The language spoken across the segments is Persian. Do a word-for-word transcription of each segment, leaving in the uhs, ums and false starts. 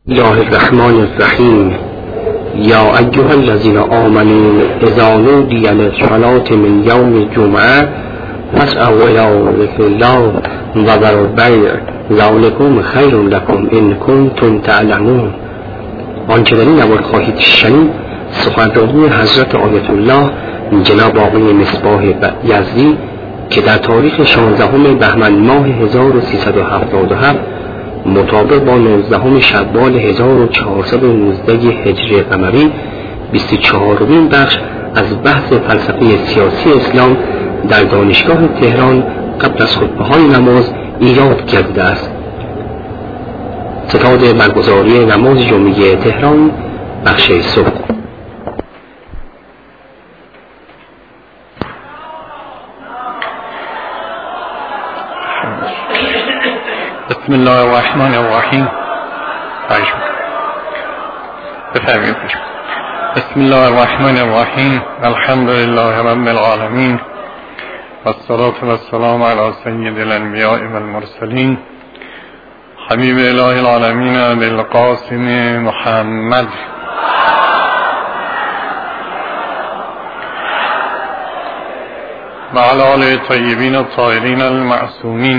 الله الرحمن الرحیم. یا ایها الذین آمنوا اذا نودی للصلاة من یوم الجمعه فاسعوا الی ذکر الله و ذروا البیع ذلکم خیر لکم ان کنتم تعلمون. آنچه در این نوار خواهید شنید سخنرانی حضرت آیت الله جناب آقای مصباح یزدی که در تاریخ شانزدهم بهمن ماه هزار و سیصد و هفتاد و هفت مطابق با نوزدهم شوال هزار و چهارصد و نوزده هجری قمری بیست و چهارمین بخش از بحث فلسفه سیاسی اسلام در دانشگاه تهران قبل از خطبه‌های نماز ایراد کرده است. ستاد برگزاری نماز جمعه تهران بخش صبح. بسم الله الرحمن الرحیم. بفرمایید. بسم الله الرحمن الرحیم. الحمد لله رب العالمین والصلاة والسلام علی سید الانبیاء والمرسلین حبیب اله العالمین بالقاسم محمد و علی آله الطیبین الطاهرین المعصومین.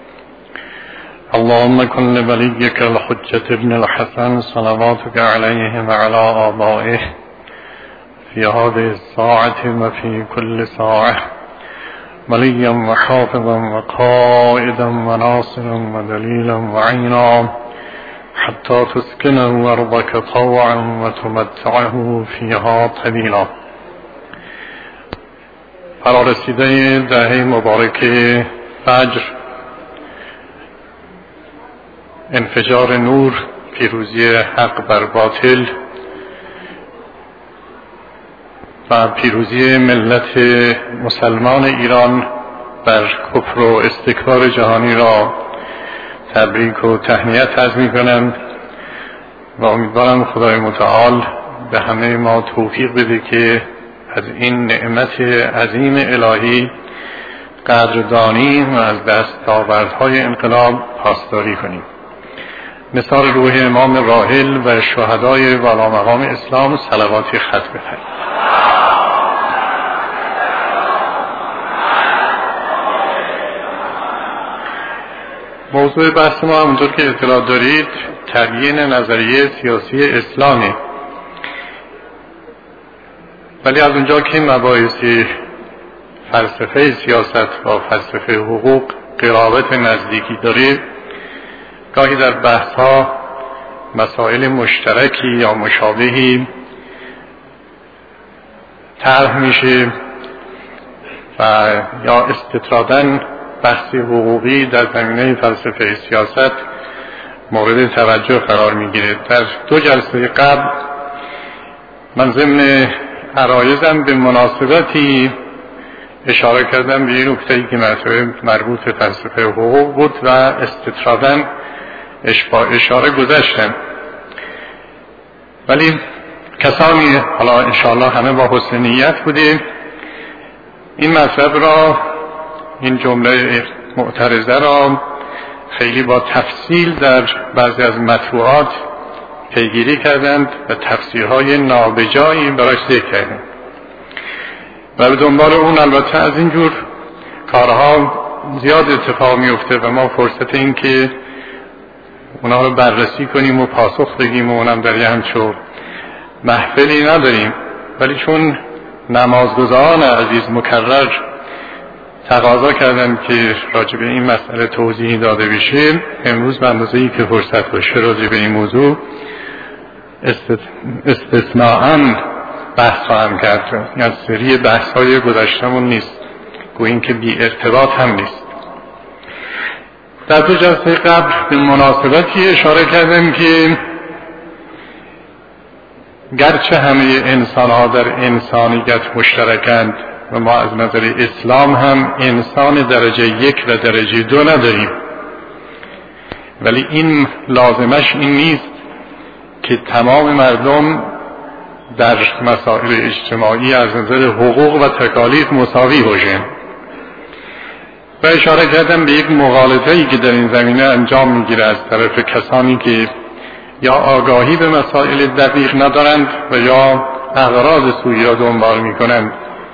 اللهم كن لوليك الحجة ابن الحسن صلواتك عليه وعلى آبائه في هذه الساعة وفي كل ساعة وليا وحافظا وقائدا وناصرا ودليلا وعينا حتى تسكنه أرضك طوعا وتمتعه فيها طويلا. فرارسیده دهه مبارکه فجر، انفجار نور، پیروزی حق بر باطل و پیروزی ملت مسلمان ایران بر کفر و استکبار جهانی را تبریک و تهنیت عرض می‌کنم و امیدوارم خدای متعال به همه ما توفیق بده که از این نعمت عظیم الهی قدردانی و از دستاوردهای انقلاب پاسداری کنیم. مثال روح امام راحل و شهدای والا مقام اسلام صلواتی ختم بفرمایید. موضوع بحث ما همونطور که اطلاع دارید تبیین نظریه سیاسی اسلامی، ولی از اونجا که مباحث فلسفه سیاست و فلسفه حقوق قرابت نزدیکی داره، گاهی در بحث ها مسائل مشترکی یا مشابهی طرح میشه و یا استطراداً بحث حقوقی در زمینه فلسفه سیاست مورد توجه قرار میگیره. در دو جلسه قبل من ضمن عرایزم به مناسبتی اشاره کردم به این نکته‌ای که مربوط به فلسفه حقوق بود و استطراداً اشاره گذاشتم، ولی کسانی حالا انشاءالله همه با حسن نیت بوده این مطلب را، این جمله معترضه را خیلی با تفصیل در بعضی از مطبوعات پیگیری کردند و تفسیرهای نابجایی براش ذکر کردند و به دنبال اون البته از اینجور کارها زیاد اتفاق میفته و ما فرصت این که اونا رو بررسی کنیم و پاسخ بگیم و اونم در یه همچون محفلی نداریم، ولی چون نمازگزاران عزیز مکرر تقاضا کردن که راجع به این مسئله توضیحی داده بشه، امروز به اندازه‌ای که فرصت باشه راجع به این موضوع استثناءً بحث خواهم کرد. از سری بحث‌های گذشتمون نیست، گویا این که بی ارتباط هم نیست. در دو جلسه قبل به مناسبتی اشاره کردم که گرچه همه انسان‌ها در انسانیت مشترکند و ما از نظر اسلام هم انسان درجه یک و درجه دو نداریم، ولی این لازمش این نیست که تمام مردم در مسائل اجتماعی از نظر حقوق و تکالیف مساوی باشند. و اشاره کردم به یک مغالطه‌ای که در این زمینه انجام میگیره از طرف کسانی که یا آگاهی به مسائل دقیق ندارند و یا اغراض سویی را دنبال می کنند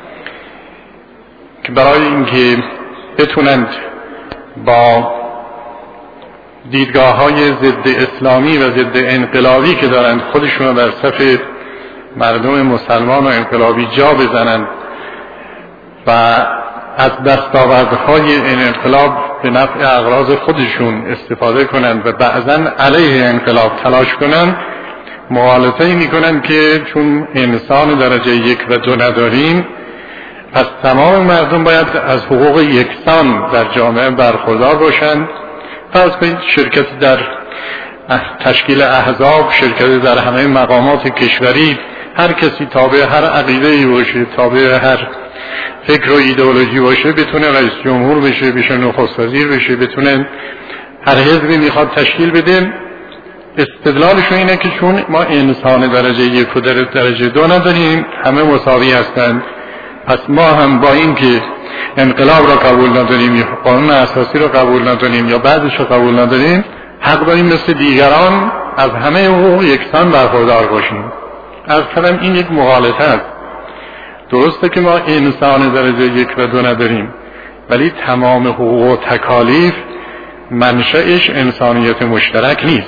که برای اینکه بتونند با دیدگاه های ضد اسلامی و ضد انقلابی که دارند خودشون رو در صف مردم مسلمان و انقلابی جا بزنند و از دستاوردهای این انقلاب به نفع اغراض خودشون استفاده کنند و بعضا علیه انقلاب تلاش کنند، مغالطه می کنند که چون انسان درجه یک و دو نداریم پس تمام مردم باید از حقوق یکسان در جامعه برخوردار باشند. فرض کنید شرکت در تشکیل احزاب، شرکت در همه مقامات کشوری، هر کسی تابع هر عقیده‌ای باشه، تابع هر فکر و ایدئولوژی باشه، بتونه رئیس جمهور بشه، بشه نخست وزیر بشه، بتونه هر حزبی میخواد تشکیل بده. استدلالشون اینه که چون ما انسان درجه یک و درجه دو نداریم، همه مساوی هستند، پس ما هم با این که انقلاب را قبول نداریم یا قانون اساسی را قبول نداریم یا بعدش را قبول نداریم، حق داریم مثل دیگران از همه حقوق یکسان برخوردار باشیم. از کلم این یک مغالطه است. درسته که ما انسان درجه یک و دو نداریم، ولی تمام حقوق و تکالیف منشأش انسانیت مشترک نیست.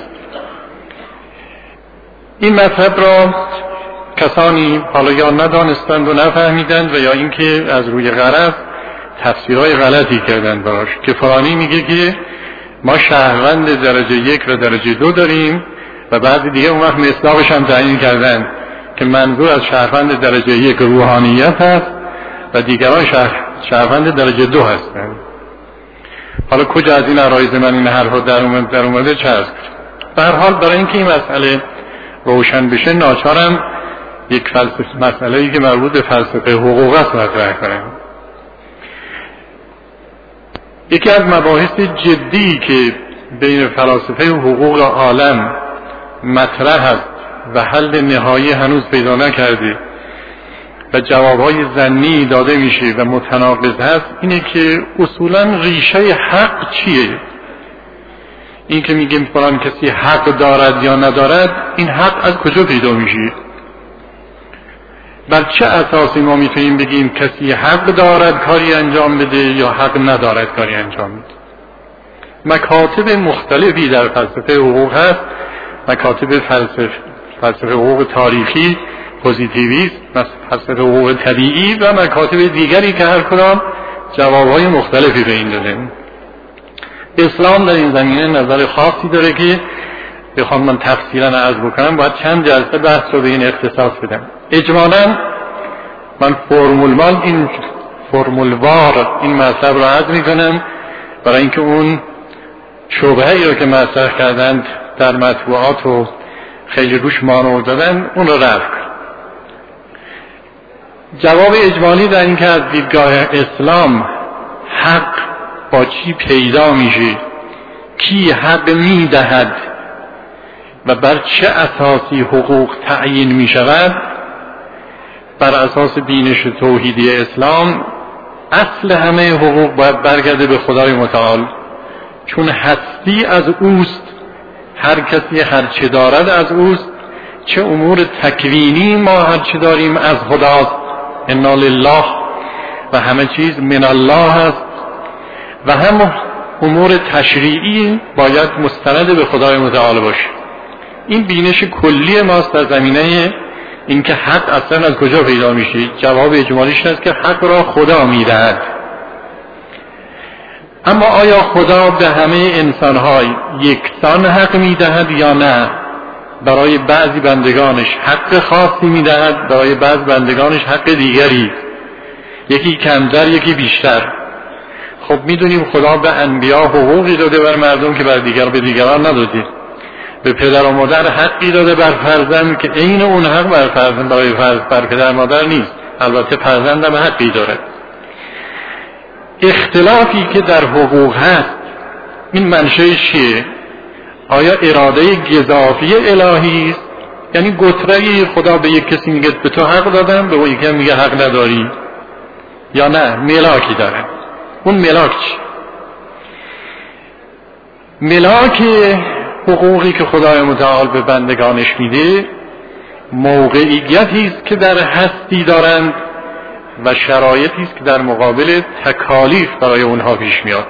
این مطلب را کسانی حالا یا ندانستند و نفهمیدند و یا اینکه از روی غرض تفسیرهای غلطی کردند براش، که فلانی میگه که ما شهروند درجه یک و درجه دو داریم و بعد دیگه اون وقت مصداقش هم تعیین کردن که منظور از شهروند درجه یک روحانیت هست و دیگران شهر شهروند درجه دو هستند. حالا کجا از این عرایض من این حرفا در اومد در اومده چه هست؟ به هر حال برای اینکه این مسئله روشن بشه ناچارم یک فلسفه مسئله‌ای که مربوط به فلسفه حقوق است مطرح کنم. یکی از مباحث جدی که بین فلاسفه حقوق عالم مطرح است و حل نهایی هنوز پیدا نکرده و جوابهای ظنی داده میشه و متناقض هست، اینه که اصولا ریشه حق چیه؟ این که میگیم فلان کسی حق دارد یا ندارد، این حق از کجا پیدا میشه؟ بر چه اساسی ما میتونیم بگیم کسی حق دارد کاری انجام بده یا حق ندارد کاری انجام بده؟ مکاتب مختلفی در فلسفه حقوق هست، مکاتب فلسفه فلسفه حقوق تاریخی، پوزیتیویست، فلسفه حقوق طبیعی و مکاتب دیگری که هر کدام جوابهای مختلفی به این داده. اسلام در این زمینه نظر خاصی داره که بخوام من تفصیلا عرض بکنم باید چند جلسه بحث رو به این اختصاص بدم. اجمالا من فرمول مال این فرمول وار این مطلب رو عرض میکنم برای اینکه اون شبهه‌ای رو که مطرح کردند در مطبوعات و خیلی روش مانور دادن اون رو رفع کنم. جواب اجمالی در این که از دیدگاه اسلام حق با چی پیدا میشه، کی حق میدهد و بر چه اساسی حقوق تعیین میشود، بر اساس بینش توحیدی اسلام اصل همه حقوق باید برگرده به خدای متعال، چون هستی از اوست، هر کسی هر چه دارد از اوست، چه امور تکوینی ما هر چه داریم از خداست، انا لله، و همه چیز من الله هست، و هم امور تشریعی باید مستند به خدای متعال باشه. این بینش کلی ماست در زمینه اینکه حق اصلا از کجا پیدا میشه. جواب اجمالیش هست که حق را خدا میدهد. اما آیا خدا به همه انسان‌ها یکسان حق میدهد یا نه؟ برای بعضی بندگانش حق خاصی میدهد، برای بعضی بندگانش حق دیگری، یکی کمتر یکی بیشتر. خب میدونیم خدا به انبیا حقوقی داده بر مردم که بر دیگر به دیگران نداده. به پدر و مادر حقی داده بر فرزند که عین اون حق بر فرزند برای فرزند بر پدر مادر نیست. البته فرزند هم حقی دارد. اختلافی که در حقوق هست این منشأش چیه؟ آیا اراده گزافی الهی است؟ یعنی گتره‌ای خدا به یک کسی میگه به تو حق دادم، به اون یکی میگه حق نداری، یا نه ملاکی داره؟ اون ملاک چی؟ ملاک حقوقی که خدای متعال به بندگانش میده موقعیتی است که در هستی دارند و شرایطی است که در مقابل تکالیف برای اونها پیش میاد.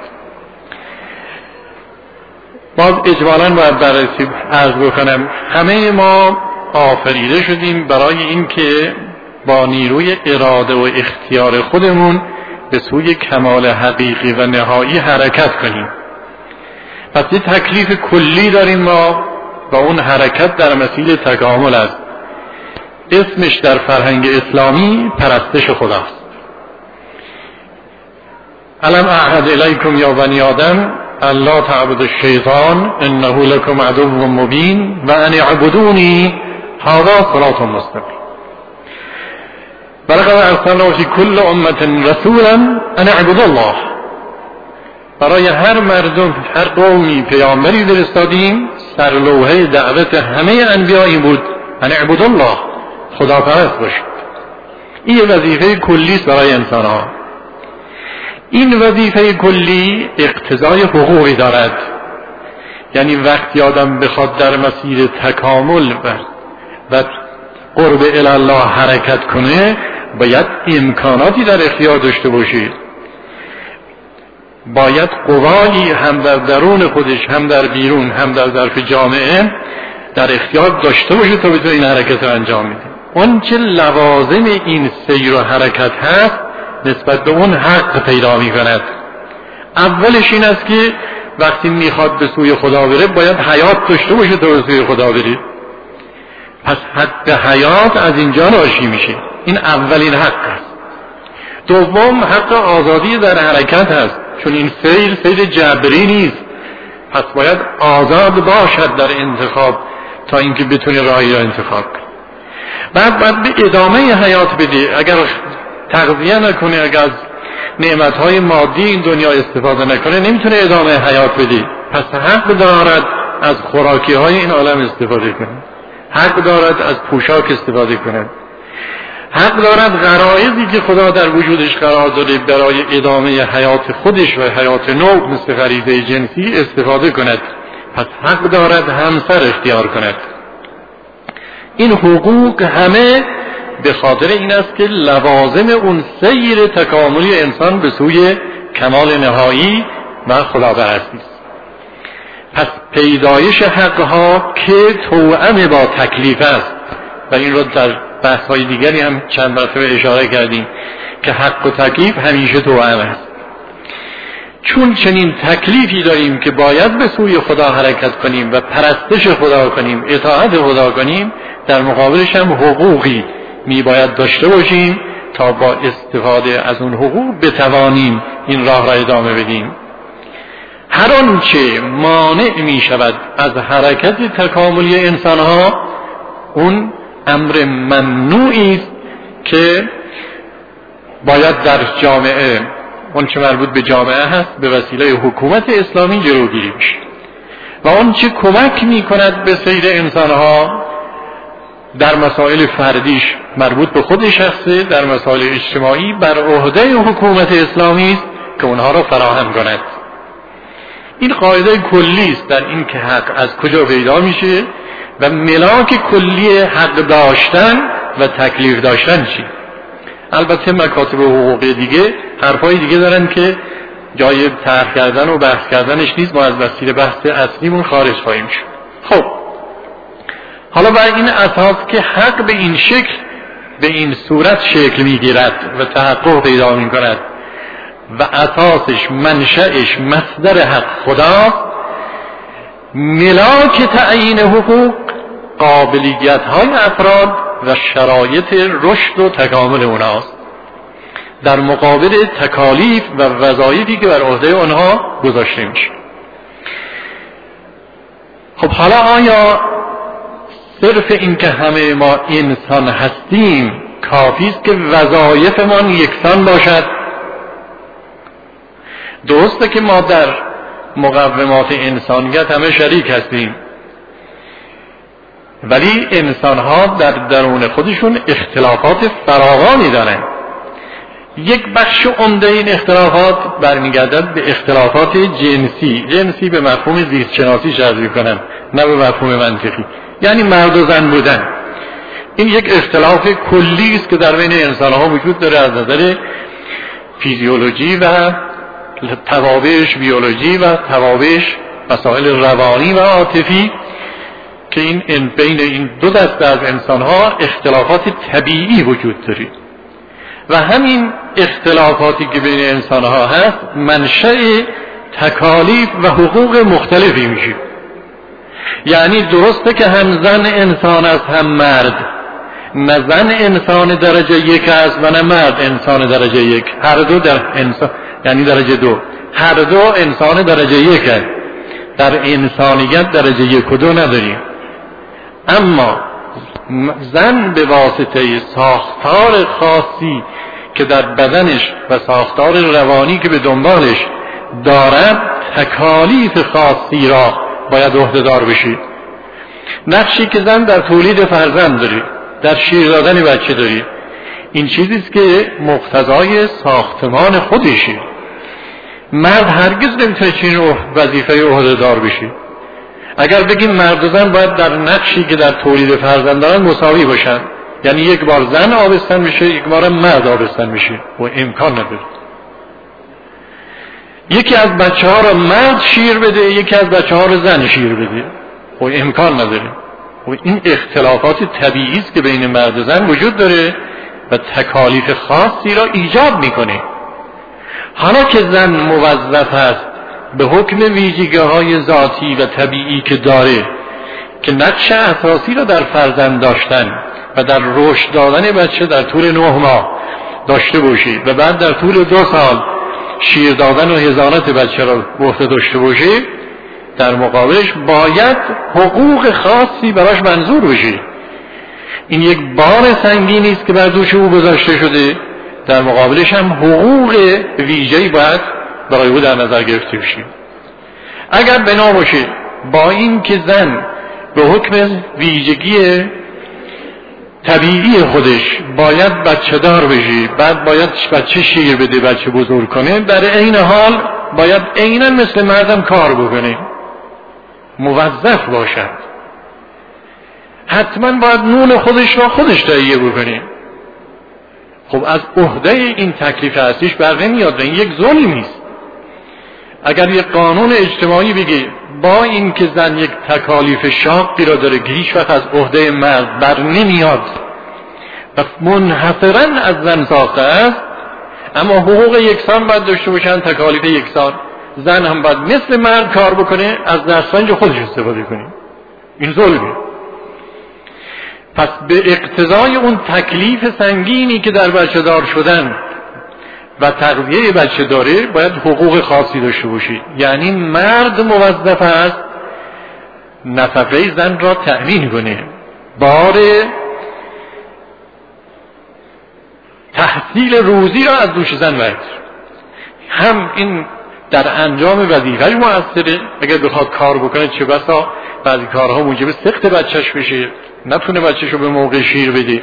باز اجمالاً باید بررسی عرض بکنم همه ما آفریده شدیم برای اینکه با نیروی اراده و اختیار خودمون به سوی کمال حقیقی و نهایی حرکت کنیم. پس یه تکلیف کلی داریم ما و اون حرکت در مسیر تکامل است. اسمش در فرهنگ اسلامی پرستش خداست. الم اعهد الیکم یا بنی آدم الا تعبدوا الشیطان انه لکم عدو مبین و ان اعبدونی هذا صراط مستقیم. ولقد ارسلنا فی کل امة رسولا ان اعبدوا الله. برای هر مردم، هر قومی پیامبری فرستادیم، سرلوحه دعوت همه انبیا این بود ان اعبدوا الله، خدا پرست باشید. این وظیفه کلی است برای انسان ها. این وظیفه کلی اقتضای حقوقی دارد، یعنی وقتی آدم بخواد در مسیر تکامل و قرب الی الله حرکت کنه باید امکاناتی در اختیار داشته باشید، باید قوایی هم در درون خودش هم در بیرون هم در ظرف جامعه در اختیار داشته باشه تا بتونه این حرکت رو انجام میده. اون چه لوازم این سیر و حرکت هست نسبت به اون حق پیدا می کند. اولش این است که وقتی میخواد به سوی خدا بره باید حیات داشته باشه تا به سوی خدا بره. پس حد حیات از اینجا ناشی میشه. این اولین حق است. دوم حق آزادی در حرکت است، چون این سیر سیر جبری نیست، پس باید آزاد باشد در انتخاب تا اینکه بتونه راهی را انتخاب کنه. بعد باید به ادامه حیات بده. اگر تغذیه نکنه، اگر از نعمتهای مادی این دنیا استفاده نکنه نمیتونه ادامه حیات بده. پس حق دارد از خوراکی های این عالم استفاده کنه، حق دارد از پوشاک استفاده کنه، حق دارد غرایزی که خدا در وجودش قرار داده برای ادامه حیات خودش و حیات نوع مثل غریزه جنسی استفاده کند. پس حق دارد همسر اختیار کند. این حقوق همه به خاطر این است که لوازم اون سیر تکاملی انسان به سوی کمال نهایی و خداپرستی است. پس پیدایش حقها که توأم با تکلیف است و این رو در بحث‌های دیگری هم چند مرتبه اشاره کردیم که حق و تکلیف همیشه توأم است. چون چنین تکلیفی داریم که باید به سوی خدا حرکت کنیم و پرستش خدا کنیم، اطاعت خدا کنیم، در مقابلش هم حقوقی می باید داشته باشیم تا با استفاده از اون حقوق بتوانیم این راه را ادامه بدیم. هر آنچه مانع می شود از حرکت تکاملی انسان ها اون امر ممنوعی است که باید در جامعه اون چه مربوط به جامعه هست به وسیله حکومت اسلامی جلوگیری بشه و اون چه کمک می کند به سیر انسان ها در مسائل فردیش مربوط به خود شخصه، در مسائل اجتماعی بر عهده حکومت اسلامی است که اونها را فراهم کند. این قاعده کلی است در این که حق از کجا پیدا میشه و ملاک کلی حق داشتن و تکلیف داشتن چی. البته مکاتب حقوقی دیگه حرفای دیگه دارن که جای طرح کردن و بحث کردنش نیست، ما از مسیر بحث اصلیمون خارج خواهیم شد. خب حالا بر این اساس که حق به این شکل به این صورت شکل میگیرد و تحقق پیدا میکند و اساسش منشأش مصدر حق خدا، ملاک تعیین حقوق قابلیت های افراد و شرایط رشد و تکامل اونهاست در مقابل تکالیف و وظایفی که بر عهده اونها گذاشته میشه. خب حالا آیا صرف این که همه ما انسان هستیم کافی است که وظایفمان یکسان باشد؟ درسته که ما در مقومات انسانیت همه شریک هستیم، ولی انسان ها در درون خودشون اختلافات فراوانی دارن. یک بخش عمده این اختلافات برمیگردد به اختلافات جنسی. جنسی به مفهوم زیست شناسی عرض می‌کنم، نه به مفهوم منطقی، یعنی مرد و زن بودن. این یک اختلاف کلی است که در بین انسان‌ها وجود داره از نظر فیزیولوژی و توابعش بیولوژی و توابعش مسائل روانی و عاطفی، که این بین این دو دسته از انسان‌ها اختلافات طبیعی وجود داره و همین اختلافاتی که بین انسان‌ها هست منشأ تکالیف و حقوق مختلفی میشه. یعنی درسته که هم زن انسان است هم مرد، نه زن انسان درجه یک است و نه مرد انسان درجه یک، هر دو در انسان، یعنی درجه دو، هر دو انسان درجه یک است. در انسانیت درجه یک و دو نداریم. اما زن به واسطه ساختار خاصی که در بدنش و ساختار روانی که به دنبالش دارد تکالیف خاصی را باید عهده‌دار بشید. نقشی که زن در تولید فرزند داری، در شیر دادن بچه داری، این چیزیست که مقتضای ساختمان خودشه. مرد هرگز نمیتونه چنین وظیفه عهده‌دار بشه. اگر بگیم مرد و زن باید در نقشی که در تولید فرزند دارن مساوی باشن، یعنی یک بار زن آبستن میشه، یک بار مرد آبستن میشه، و امکان نداره. یکی از بچه ها رو مرد شیر بده، یکی از بچه ها رو زن شیر بده، و امکان نداره. و این اختلافات طبیعی است که بین مرد و زن وجود داره و تکالیف خاصی را ایجاب میکنه. حالا که زن موظف است به حکم ویژگی‌های ذاتی و طبیعی که داره که نقش اساسی را در فرزند داشتن و در رشد دادن بچه در طول نه ماه داشته باشه و بعد در طول دو سال شیر دادن و حضانت بچه را به عهده داشته باشه، در مقابلش باید حقوق خاصی براش منظور بشه. این یک بار سنگینی است که بر دوش او گذاشته شده، در مقابلش هم حقوق ویژه‌ای باید برای او در نظر گرفته بشه. اگر بنا باشه با این که زن به حکم ویژگی طبیعی خودش باید بچه دار بشه، بعد باید بچه شیر بده، بچه بزرگ کنه، در عین حال باید عیناً مثل مردم کار بکنه، موظف باشد، حتما باید نون خودش را خودش تهیه بکنه. خب از عهده این تکلیف اصلیش بر نمیاد، این یک ظلمی است. اگر یک قانون اجتماعی بگه با این که زن یک تکالیف شاقی را داره که هیچ وقت از عهده مرد بر نمیاد و منحصراً از زن ساخته است، اما حقوق یکسان باید داشته باشن، تکالیف یکسان، زن هم باید مثل مرد کار بکنه، از دستانج خودش استفاده کنه، این ظلمه. پس به اقتضای اون تکلیف سنگینی که در بچه دار شدن و تغذیه بچه داره باید حقوق خاصی داشته باشی. یعنی مرد موظف است نفقه زن را تأمین کنه، بار تحصیل روزی را از دوش زن برد. هم این در انجام وظیفه‌اش مؤثره، اگر بخواد کار بکنه چه بسا بعضی کارها موجب سقط بچهش بشه، نتونه بچهشو به موقع شیر بده.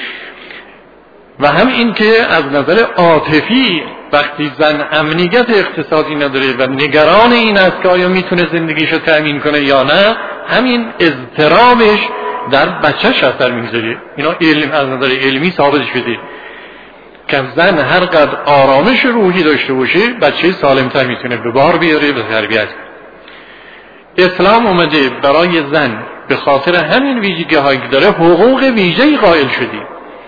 و هم این که از نظر عاطفی وقتی زن امنیت اقتصادی نداره و نگران این است که آیا میتونه زندگیشو تأمین کنه یا نه، همین اضطرابش در بچهش اثر میذاره. اینا علم از نظر علمی ثابت شده که زن هر قدر آرامش روحی داشته باشه بچه سالمتر میتونه به بار بیاره و تربیت کنه. اسلام اومده برای زن به خاطر همین ویژگی هایی که داره حقوق ویژه‌ای قائل شدی.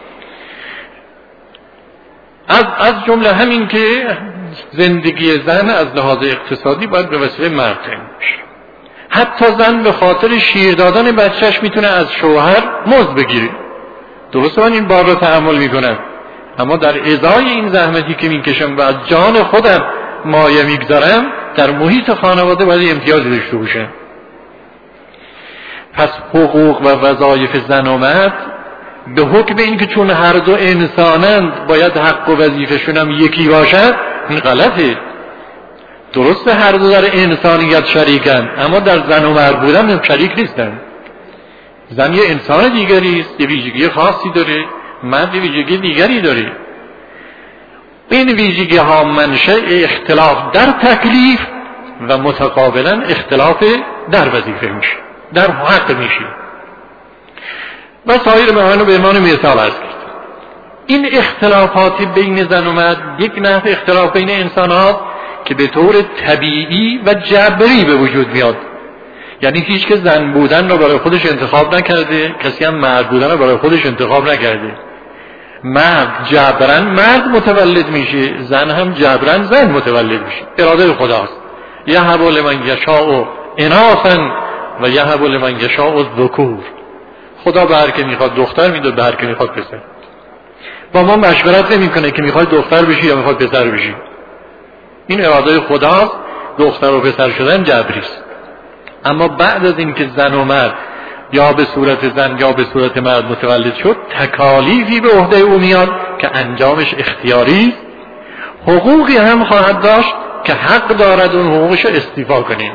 از از جمله همین که زندگی زن از لحاظ اقتصادی باید به وسیله مرد تامین بشه. حتی زن به خاطر شیر دادن بچهش میتونه از شوهر مزد بگیره. درسته من این بار رو تحمل میکنم، اما در ازای این زحمتی که میکشم و از جان خودم مایه میگذارم در محیط خانواده باید امتیازی داشته باشم. پس حقوق و وظایف زن و مرد به حکم این که چون هر دو انسانند باید حق و وظیفه‌شون هم یکی باشد، این غلطه. درسته هر دو در انسانیت شریکن، اما در زن و مرد بودن هم شریک نیستن. زن یه انسان دیگری است، یه ویژگی خاصی داره، مرد یه ویژگی دیگری داره. این ویژگی ها منشأ اختلاف در تکلیف و متقابلا اختلاف در وظیفه میشه، در حق میشه و سایر معانی به عنوان مثال است. این اختلافات بین زن و مرد یک نوع اختلاف بین انسان ها که به طور طبیعی و جبری به وجود میاد، یعنی هیچ که زن بودن را برای خودش انتخاب نکرده، کسی هم مرد بودن را برای خودش انتخاب نکرده. مرد جبران مرد متولد میشه، زن هم جبران زن متولد میشه، اراده خداست. یهب لمن یشاء اناثا و یهب لمن یشاء الذکور. خدا به هر که میخواد دختر میده، به هر که میخواد پسر. با ما مشورت نمیکنه که میخواد دختر بشی یا میخواد پسر بشی. این اراده خداست، دختر و پسر شدن جبری است. اما بعد از این که زن و مرد یا به صورت زن یا به صورت مرد متولد شد، تکالیفی به عهده او میاد که انجامش اختیاری است. حقوقی هم خواهد داشت که حق دارد اون حقوقش استیفا کنیم.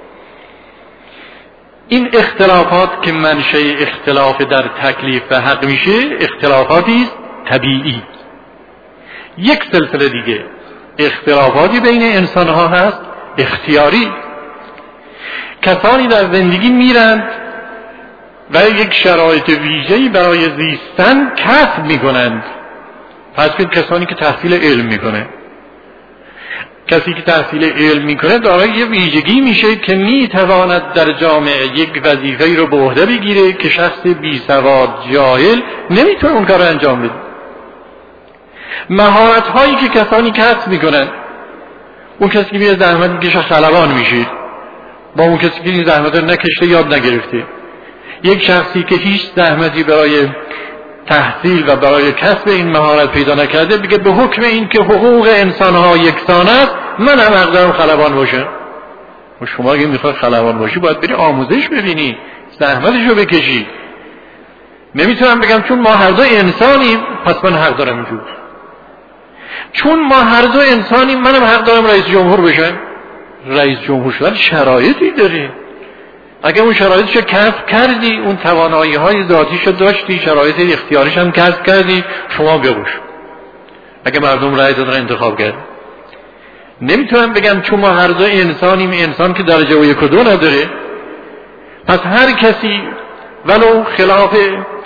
این اختلافات که منشأ اختلاف در تکلیف و حق میشه، اختلافاتی است طبیعی. یک سلسله دیگه اختلافاتی بین انسان ها هست اختیاری. کسانی در زندگی میرند و یک شرایط ویژه‌ای برای زیستن کسب میکنند. پس که کسانی که تحصیل علم میکنه، کسی که تحصیل علم میکنه دارای یه ویژگی میشه که میتواند در جامعه یک وظیفه‌ای رو به عهده بگیره که شخص بی سواد جاهل نمیتونه اون کار رو انجام بده. مهارت هایی که کسانی کسب میکنن، اون کسی که میره زحمت میکشه خلبان میشه با اون کسی که این زحمت رو نکشته یاد نگرفته. یک شخصی که هیچ زحمتی برای تحصیل و برای کسب این مهارت پیدا نکرده بگه به حکم این که حقوق انسان ها یکسان است من هم حق دارم خلبان باشم. و شما اگه میخواد خلبان باشی باید بری آموزش ببینی، زحمتشو بکشی. نمیتونم بگم چون ما هر دو انسانیم پس من حق دارم اینجور. چون ما هر دو انسانیم منم حق دارم رئیس جمهور بشم. رئیس جمهور شدن شرایطی داره. اگه اون شرایطشو کسب کردی، اون توانایی های ذاتیشو داشتی، شرایط اختیاریش هم کسب کردی، شما بگوش. اگه مردم رأی دادن انتخاب کرد. نمیتونم بگم چون ما هر دو انسانیم، انسان که درجه و یک و دو نداره، پس هر کسی ولو خلاف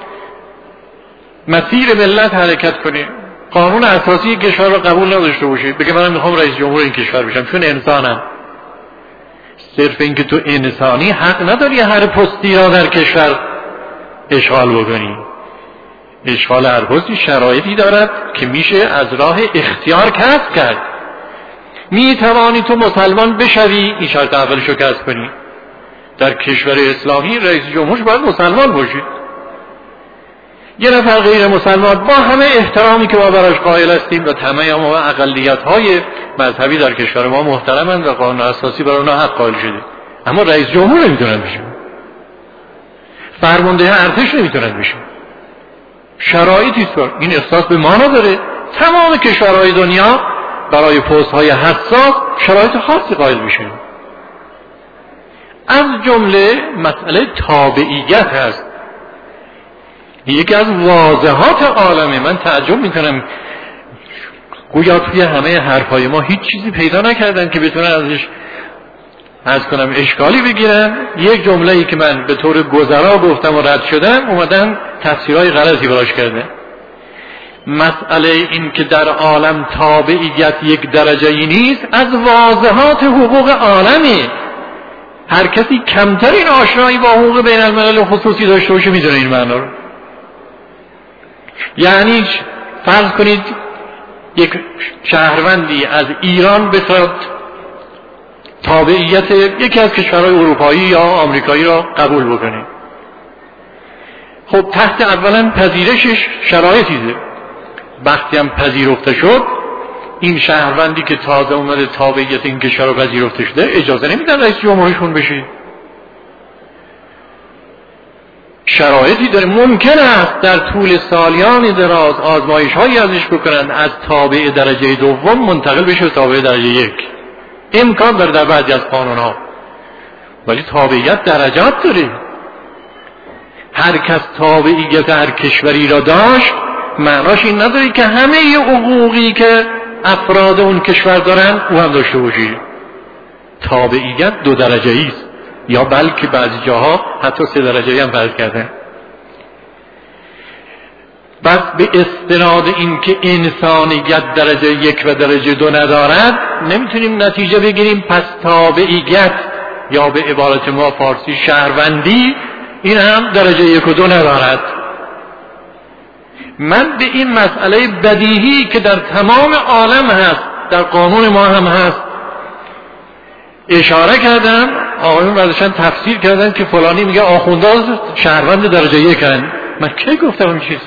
مسیر ملت حرکت کنه، قانون اساسی کشور رو قبول نداشته باشه، بگه منم میخوام رئیس جمهور این کشور بشم چون انسانم. صرف اینکه تو انسانی حق نداری هر پستی را در کشور اشغال بکنی. اشغال هر پستی شرایطی دارد که میشه از راه اختیار کسب کرد. میتوانی تو مسلمان بشوی، این شرط اولشو کسب کنی. در کشور اسلامی رئیس جمهورش باید مسلمان باشی. یه نفر غیر مسلمان با همه احترامی که ما براش قائل هستیم و تمام اقلیت‌های مذهبی در کشور ما محترمند و قانون اساسی برای اونها حق قائل شده، اما رئیس جمهور نمیتونن بشن، فرمانده ارتش نمیتونن بشن. شرایطی است. این احساس به ما نداره. تمام کشورهای دنیا برای پست‌های حساس شرایط خاصی قائل میشن. از جمله مسئله تابعیت هست. یکی از واضحات عالمه. من تعجب میکنم گویا توی همه حرفای ما هیچ چیزی پیدا نکردن که بتونن ازش عرض کنم اشکالی بگیرن. یک جمله‌ای که من به طور گذرا گفتم و رد شدم اومدن تفسیرهای غلطی براش کردن. مسئله این که در عالم تابعیت یک درجه‌ای نیست از واضحات حقوق عالمی. هر کسی کمترین آشنایی با حقوق بین الملل خصوصی داشته باشه میدونه این معنا رو. یعنی فرض کنید یک شهروندی از ایران بخواد تابعیت یکی از کشورهای اروپایی یا آمریکایی را قبول بکنه. خب تحت اولا پذیرشش شرایطی ده. وقتی هم پذیرفته شد این شهروندی که تازه اومده تابعیت این کشور رو پذیرفته شده اجازه نمیدن رئیس جمهورشون بشه. شرایطی داره. ممکن است در طول سالیان دراز آزمایش هایی ازش بکنن از تابع درجه دوم منتقل بشه تابع درجه یک. امکان داره در بعضی از قانون ها، ولی تابعیت درجات داره. هر کس تابعیت هر کشوری را داشت معناش این نداره که همه حقوقی که افراد اون کشور دارن او هم داشته باشی. تابعیت دو درجه‌ای است، یا بلکه بعضی جاها حتی سه درجه‌ای هم فرض کردن. بس به استناد این که انسانیت درجه یک و درجه دو ندارد نمیتونیم نتیجه بگیریم پس تابعیت یا به عبارت ما فارسی شهروندی این هم درجه یک و دو ندارد. من به این مسئله بدیهی که در تمام عالم هست، در قانون ما هم هست اشاره کردم. آقایون بعدشان تفسیر کردن که فلانی میگه آخوندان شهروند درجه یکن. من کی گفتم این چیزی؟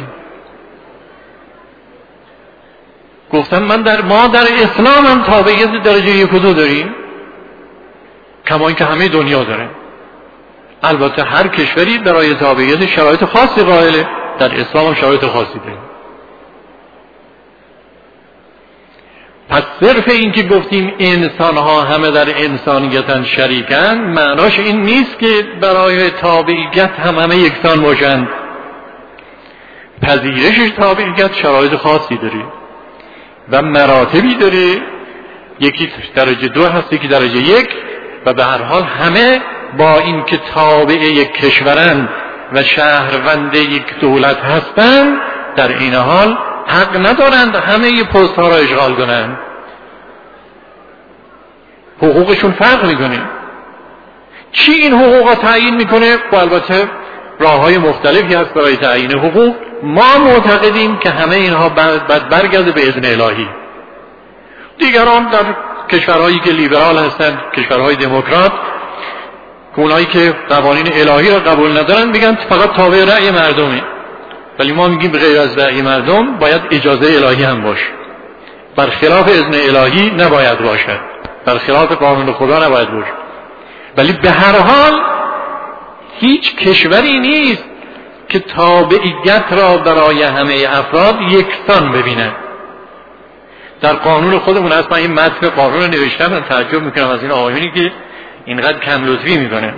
گفتم من در ما در اسلام هم تابعیت درجه یک و دو داریم، کما اینکه همه دنیا داره. البته هر کشوری برای تابعیت شرایط خاصی قائله، در اسلام هم شرایط خاصی داره. پس صرف این که گفتیم انسان ها همه در انسانیتن شریکن معناش این نیست که برای تابعیت هم همه یکسان باشند. پذیرش تابعیت شرایط خاصی داره و مراتبی داره، یکی درجه دو هست یکی درجه یک، و به هر حال همه با این که تابع یک کشورن و شهروند یک دولت هستند در این حال حق ندارند همه پست ها را اشغال کنند. حقوقشون فرق میکنه. چی این حقوق را تعیین میکنه؟ و البته راه های مختلفی هست برای تعیین حقوق. ما معتقدیم که همه اینها بعد برگرده به اذن الهی. دیگران در کشورهایی که لیبرال هستند، کشورهای دموکرات، اونایی که قوانین الهی را قبول ندارن میگن فقط تابع رأی مردمه. ولی ما میگیم غیر از رأی مردم باید اجازه الهی هم باشه. برخلاف اذن الهی نباید باشد، برخلاف قانون خدا نباید باشه. ولی به هر حال هیچ کشوری نیست که تابعیت را برای همه افراد یکسان ببینه. در قانون خودمون هست. من این متن قانون رو نوشتم، من تعجب میکنم از این آقایونی که اینقدر کم لطفی میکنه.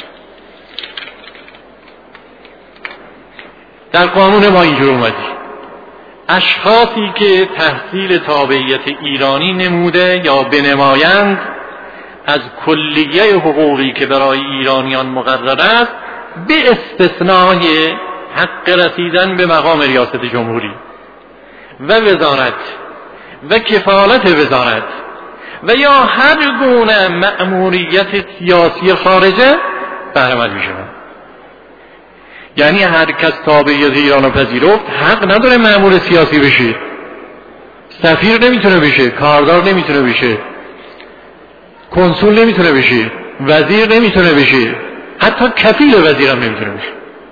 در قانون ما اینجور اومدی اشخاصی که تحصیل تابعیت ایرانی نموده یا بنمایند از کلیه حقوقی که برای ایرانیان مقرر است به استثنای حق رسیدن به مقام ریاست جمهوری و وزارت و کفالت وزارت و یا هر گونه مأموریت سیاسی خارجه بهره‌مند میشوند. یعنی هر کس تابعیت ایران رو پذیرفت حق نداره مأمور سیاسی بشه، سفیر نمیتونه بشه، کاردار نمیتونه بشه، کنسول نمیتونه بشه، وزیر نمیتونه بشه، حتی کفیل وزیرم نمیتونه بشه،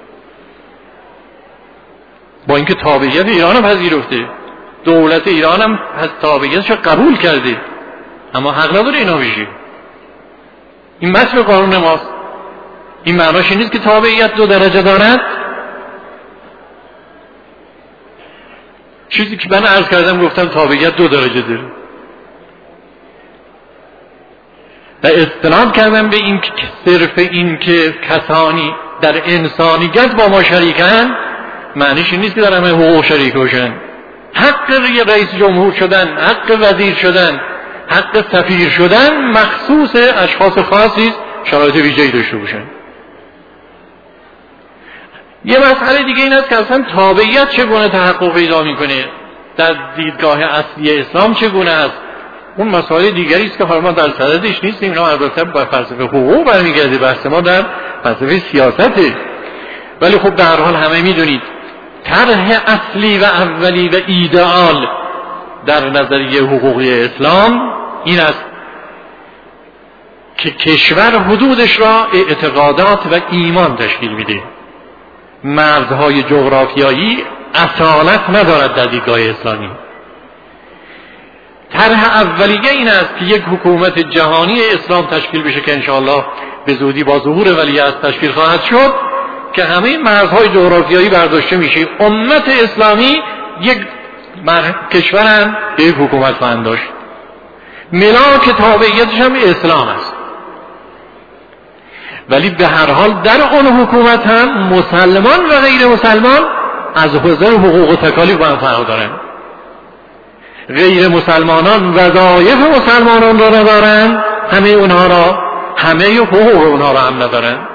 با اینکه تابعیت ایران رو پذیرفته، دولت ایران هم از تابعیتش رو قبول کرده، اما حق نداره اینا بشه. این متن قانون ماست. این معناش این نیست که تابعیت دو درجه دارد. چیزی که من عرض کردم گفتم تابعیت دو درجه داره و استناد کردم به این که صرف این که کسانی در انسانیت با ما شریکن معنیش این نیست که در همه حقوق شریک باشن. حق رئیس جمهور شدن، حق وزیر شدن، حق سفیر شدن مخصوص اشخاص خاصی شرایط ویژه‌ای داشته باشن. یه مسئله دیگه این است که اصلا تابعیت چگونه تحقق پیدا میکنه، در دیدگاه اصلی اسلام چگونه است. اون مسائل دیگری است که حالا ما در صددش نیستیم. اینا البته با فلسفه حقوق برمیگرده، بحث ما در فلسفه سیاسته. ولی خب در حال همه میدونید طرح اصلی و اولی و ایدئال در نظریه حقوقی اسلام این است که کشور حدودش را اعتقادات و ایمان تشکیل میده. مرزهای جغرافیایی اصالت ندارد در دیدگاه اسلامی. طرح اولیه این است که یک حکومت جهانی اسلام تشکیل بشه که انشاءالله به زودی با ظهور ولیعصر تشکیل خواهد شد، که همه مرزهای جغرافیایی برداشته میشه. امت اسلامی یک کشورن به یک حکومت خواهند داشت. ملاک تابعیتش هم اسلام است. ولی به هر حال در آن حکومت هم مسلمان و غیر مسلمان از حوزه حقوق و تکالیف با هم فرق دارن. غیر مسلمانان وظایف مسلمانان را ندارند، همه اونها را، همه حقوق اونها را هم ندارند.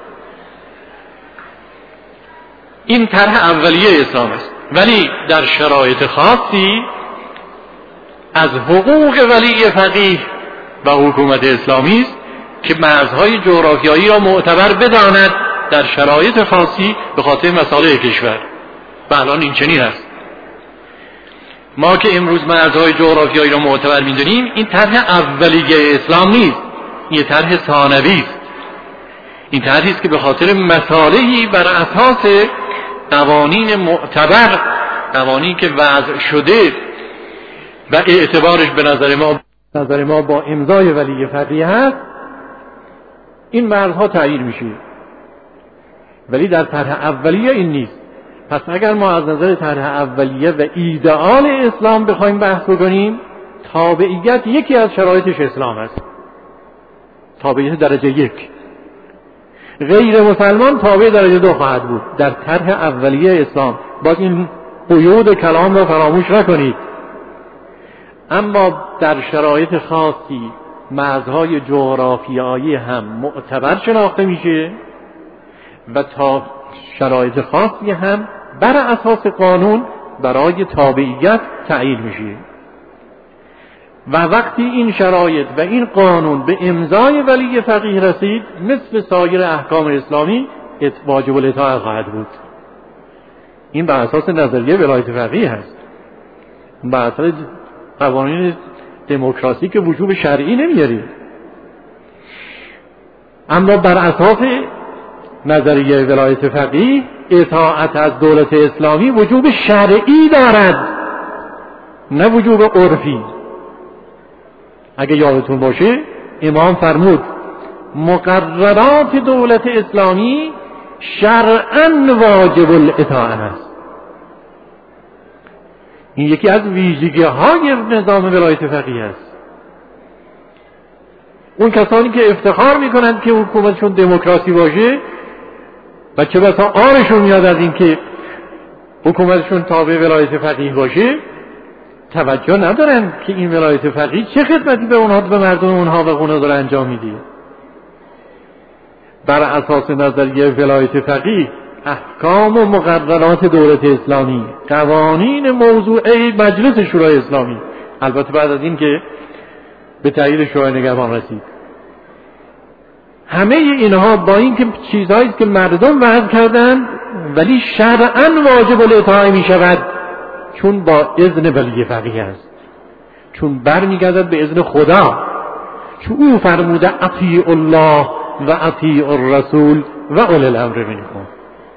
این طرح اولیه اسلام است. ولی در شرایط خاصی از حقوق ولی فقیه و حکومت اسلامی است که مرزهای جغرافیایی را معتبر بداند در شرایط خاصی به خاطر مصالح کشور. و الان این چنین است. ما که امروز مرزهای جغرافیایی را معتبر می‌دونیم، این طرح اولیه اسلام نیست، این طرح ثانوی است. این طرحی است که به خاطر مصالحی بر اساس قوانین معتبر، قوانینی که وضع شده و اعتبارش به نظر ما نظر ما با امضای ولی فقیه هست، این مرزها تعیین میشه. ولی در طرح اولیه این نیست. پس اگر ما از نظر طرح اولیه و ایدئال اسلام بخوایم بحث بکنیم، تابعیت یکی از شرایطش اسلام است. تابعیت درجه یک. غیر مسلمان تابع درجه دو خواهد بود در طرح اولیه اسلام. باید این قیود کلام را فراموش نکنید. اما در شرایط خاصی مرزهای جغرافیایی هم معتبر شناخته میشه و تا شرایط خاصی هم بر اساس قانون برای تابعیت تعیین میشه. و وقتی این شرایط و این قانون به امضای ولی فقیه رسید، مثل سایر احکام اسلامی واجب الاطاعت خواهد بود. این بر اساس نظریه ولایت فقیه هست. بر اساس قوانین دموکراسی که وجوب شرعی نمیاره. اما بر اساس نظریه ولایت فقیه اطاعت از دولت اسلامی وجوب شرعی دارد، نه وجوب عرفی. اگه یادتون باشه امام فرمود مقررات دولت اسلامی شرعاً واجب الاطاعت است. این یکی از ویژگی های نظام ولایت فقیه است. اون کسانی که افتخار میکنند که حکومتشون دموکراسی باشه و چه بسا آرشون میاد از این که حکومتشون تابع ولایت فقیه باشه، توجه ندارن که این ولایت فقیه چه خدمتی به اونها، به مردم اونها و اونها داره انجام میده. بر اساس نظریه ولایت فقیه احکام و مقررات دولت اسلامی، قوانین موضوعه مجلس شورای اسلامی، البته بعد از این که به تایید شورای نگهبان رسید، همه اینها با این که چیزهایی که مردم وضع کردند ولی شرعاً واجب الاطاعه می شود، چون با اذن ولی فقیه است، چون برمیگردد به اذن خدا، چون او فرموده اطیعوا الله و اطیعوا الرسول و اولی الامر منکم.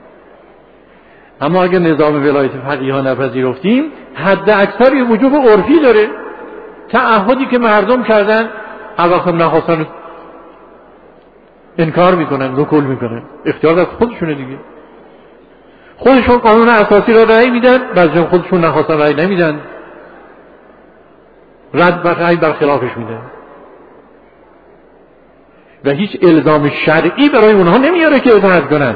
اما اگر نظام ولایت فقیه ها نپذیرفتیم، حد اکثری وجوب عرفی داره. تعهدی که مردم کردن اواخر نخواستن انکار میکنن، نکول میکنن، اختیار از خودشونه دیگه. خودشون قانون اساسی را رأی میدن، بعضی خودشون نخواستن رأی نمیدن، رد بر رأی بر خلافش میدن و هیچ الزام شرعی برای اونها نمیاره که اطاعت کنن.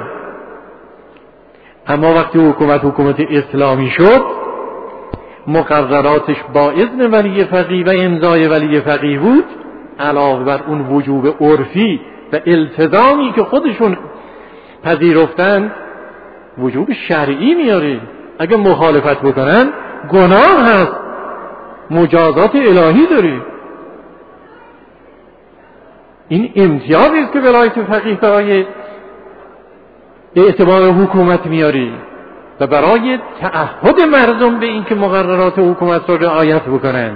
اما وقتی حکومت حکومت اسلامی شد، مقرراتش با اذن ولی فقیه و امضای ولی فقیه بود، علاوه بر اون وجوب عرفی و التزامی که خودشون پذیرفتن، وجوب شرعی میاره. اگه مخالفت بکنن گناه هست، مجازات الهی داره. این امتیازی است که ولایت فقیه برای اعتبار حکومت میاره و برای تعهد مردم به این که مقررات حکومت را رعایت بکنن.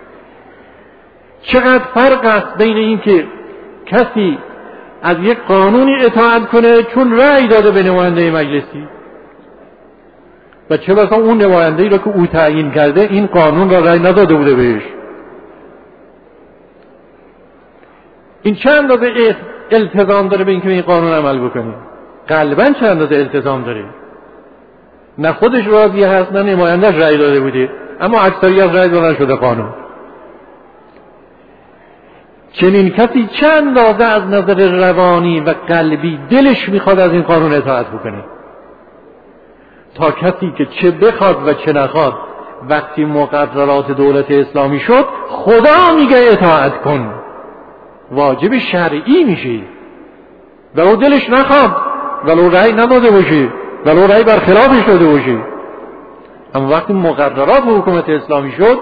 چقدر فرق است بین این که کسی از یک قانونی اطاعت کنه چون رأی داده به نماینده مجلسی و چه بسا اون نماینده‌ای را که او تعیین کرده این قانون را رأی نداده بوده بهش. این چند اندازه التزام داره به این که این قانون عمل بکنه؟ قلباً چند اندازه التزام داره؟ نه خودش راضی هست نه نماینده‌اش رأی داده بوده، اما اکثریت رأی دادن شده قانون. چنین کسی چند اندازه از نظر روانی و قلبی دلش میخواد از این قانون اطاعت بکنه، تا کسی که چه بخواد و چه نخواد وقتی مقررات دولت اسلامی شد خدا میگه اطاعت کن، واجب شرعی میشه، ولو دلش نخواد، ولو رأی نداده باشه، ولو رأی برخلافش داده باشه. اما وقتی مقررات حکومت اسلامی شد،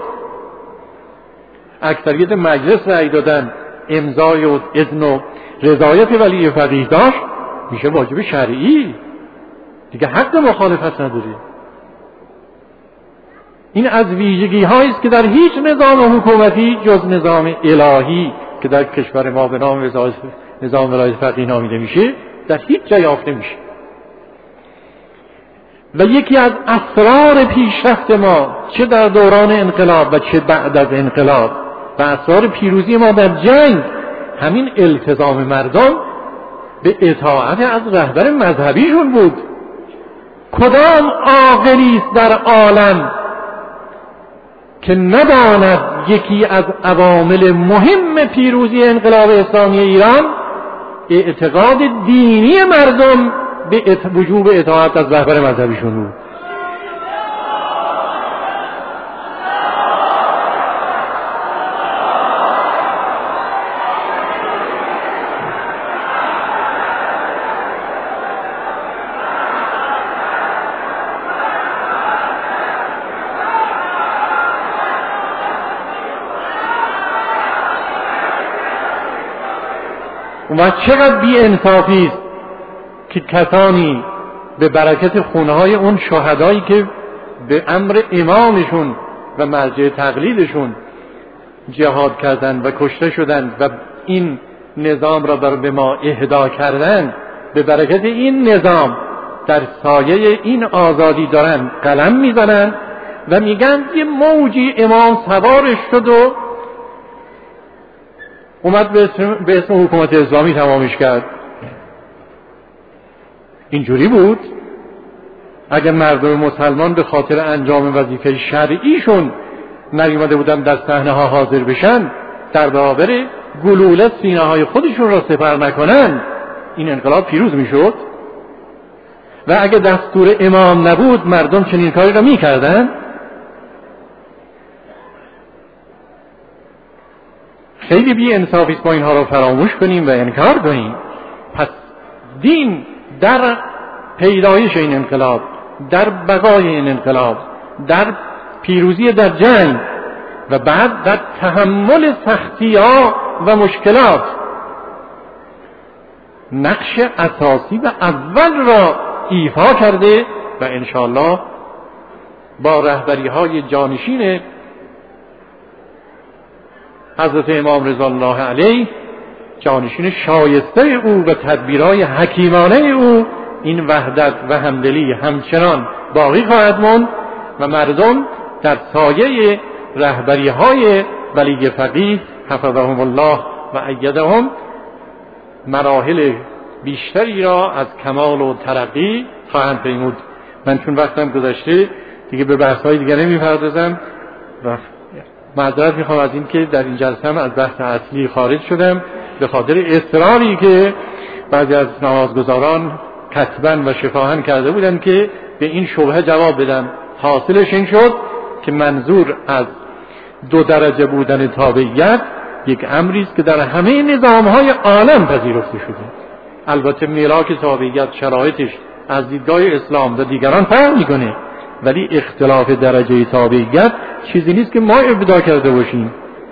اکثریت مجلس رأی دادن، امضای و اذن و رضایت ولی فقیه داشت، میشه واجب شرعی، دیگه حق مخالفت نداره. این از ویژگی هایی است که در هیچ نظام حکومتی جز نظام الهی که در کشور ما به نام نظام ولایت فقیه نامیده میشه در هیچ جای یافته میشه. و یکی از اسرار پیشرفت ما چه در دوران انقلاب و چه بعد از انقلاب و اسرار پیروزی ما در جنگ همین التزام مردم به اطاعت از رهبر مذهبیشون بود. کدام عاقلی است در عالم که نداند یکی از عوامل مهم پیروزی انقلاب اسلامی ایران اعتقاد دینی مردم به وجوب اطاعت از رهبر مذهبیشون بود؟ و چقدر بی انصافی است که کسانی به برکت خونه‌های اون شهدایی که به امر امامشون و مرجع تقلیدشون جهاد کردند و کشته شدند و این نظام را بر به ما اهدا کردند، به برکت این نظام در سایه این آزادی دارن قلم میزنن و میگن یه موجی امام سوارش شد و اومد به اسم, به اسم حکومت اسلامی تمامش کرد. اینجوری بود؟ اگر مردم مسلمان به خاطر انجام وظیفه شرعیشون نیومده بودن در صحنه ها حاضر بشن، در برابر گلوله سینه های خودشون را سپر نکنن، این انقلاب پیروز میشد؟ و اگر دستور امام نبود مردم چنین کاری را میکردن؟ خیلی بی انصافی است ما اینها را فراموش کنیم و انکار کنیم. پس دین در پیدایش این انقلاب، در بقای این انقلاب، در پیروزی در جنگ و بعد در تحمل سختی‌ها و مشکلات نقش اساسی و اول را ایفا کرده و انشاءالله با رهبری های جانشین حضرت امام رضا الله علیه، جانشین شایسته او و تدبیرهای حکیمانه او، این وحدت و همدلی همچنان باقی خواهد ماند و مردم در سایه رهبری های ولی فقیه حفظهم الله و ایدهم مراحل بیشتری را از کمال و ترقی خواهند پیمود. من چون وقتم گذشته دیگه به بحث‌های دیگه نمی‌پردازم و معذرت میخوام از این که در این جلسه هم از بحث اصلی خارج شدم به خاطر اصراری که بعضی از نمازگزاران کتباً و شفاهاً کرده بودن که به این شبهه جواب بدم. حاصلش این شد که منظور از دو درجه بودن تابعیت یک امری است که در همه نظام‌های عالم پذیرفته شده. البته ملاک تابعیت شرایطش از دیدگاه اسلام و دیگران فرق میکنه، ولی اختلاف درجه تابعیت چیزی نیست که ما ابداع کرده باشیم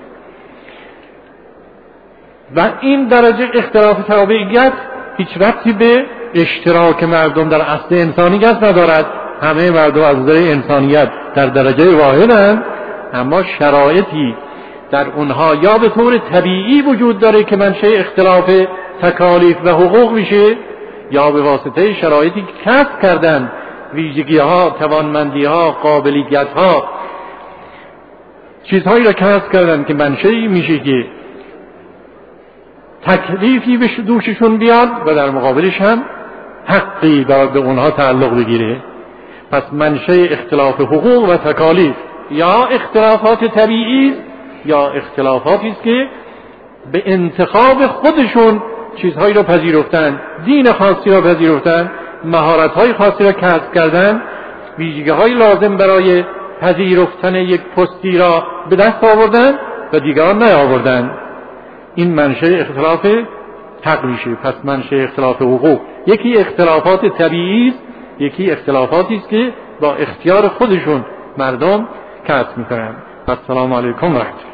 و این درجه اختلاف تابعیت هیچ ربطی به اشتراک مردم در اصل انسانیت ندارد. همه مردم از نظر انسانیت در درجه واحدند، اما شرایطی در اونها یا به طور طبیعی وجود داره که منشأ اختلاف تکالیف و حقوق میشه، یا به واسطه شرایطی که کسب کردن، ویژگی ها، توانمندی ها، قابلیت ها، چیزهایی را کسب کردن که منشأی میشه که تکلیفی به دوششون بیاد و در مقابلش هم حقی به اونها تعلق بگیره. پس منشأ اختلاف حقوق و تکالیف یا اختلافات طبیعی یا اختلافاتی است که به انتخاب خودشون چیزهایی را پذیرفتن، دین خاصی را پذیرفتن، مهارت‌های خاصی را کسب کردن، ویژگی‌های لازم برای پذیرفتن یک پستی را به دست آوردند و دیگران نیاوردند. این منشأ اختلاف حق. پس منشأ اختلاف حقوق یکی اختلافات طبیعی است، یکی اختلافاتی است که با اختیار خودشون مردم کسب میکنند. السلام علیکم و رحمت الله.